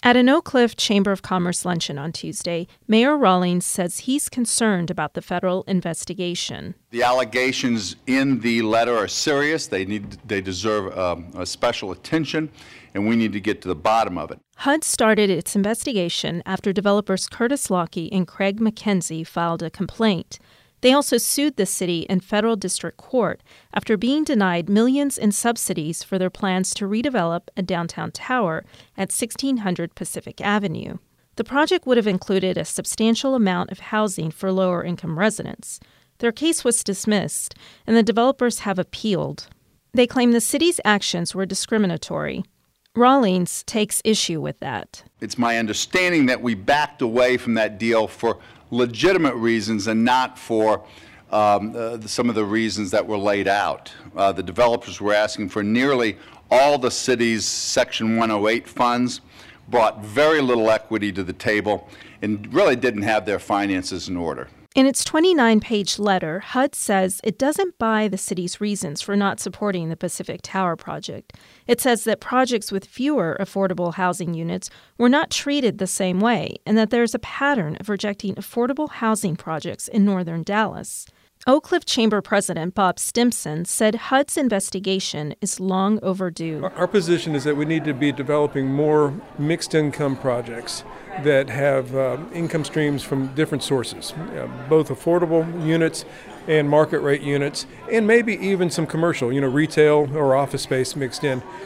At an Oak Cliff Chamber of Commerce luncheon on Tuesday, Mayor Rawlings says he's concerned about the federal investigation. The allegations in the letter are serious. They deserve a special attention, and we need to get to the bottom of it. HUD started its investigation after developers Curtis Lockey and Craig McKenzie filed a complaint. They also sued the city in federal district court after being denied millions in subsidies for their plans to redevelop a downtown tower at 1600 Pacific Avenue. The project would have included a substantial amount of housing for lower-income residents. Their case was dismissed, and the developers have appealed. They claim the city's actions were discriminatory. Rawlings takes issue with that. It's my understanding that we backed away from that deal for legitimate reasons and not for some of the reasons that were laid out. The developers were asking for nearly all the city's Section 108 funds, brought very little equity to the table, and really didn't have their finances in order. In its 29-page letter, HUD says it doesn't buy the city's reasons for not supporting the Pacific Tower project. It says that projects with fewer affordable housing units were not treated the same way, and that there's a pattern of rejecting affordable housing projects in northern Dallas. Oak Cliff Chamber President Bob Stimson said HUD's investigation is long overdue. Our position is that we need to be developing more mixed-income projects that have income streams from different sources, both affordable units and market rate units, and maybe even some commercial, retail or office space mixed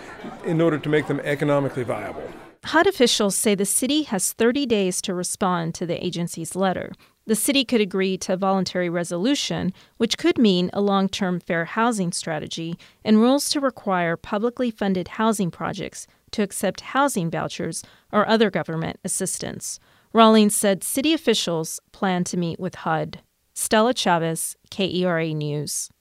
in order to make them economically viable. HUD officials say the city has 30 days to respond to the agency's letter. The city could agree to a voluntary resolution, which could mean a long-term fair housing strategy and rules to require publicly funded housing projects to accept housing vouchers or other government assistance. Rawlings said city officials plan to meet with HUD. Stella Chavez, KERA News.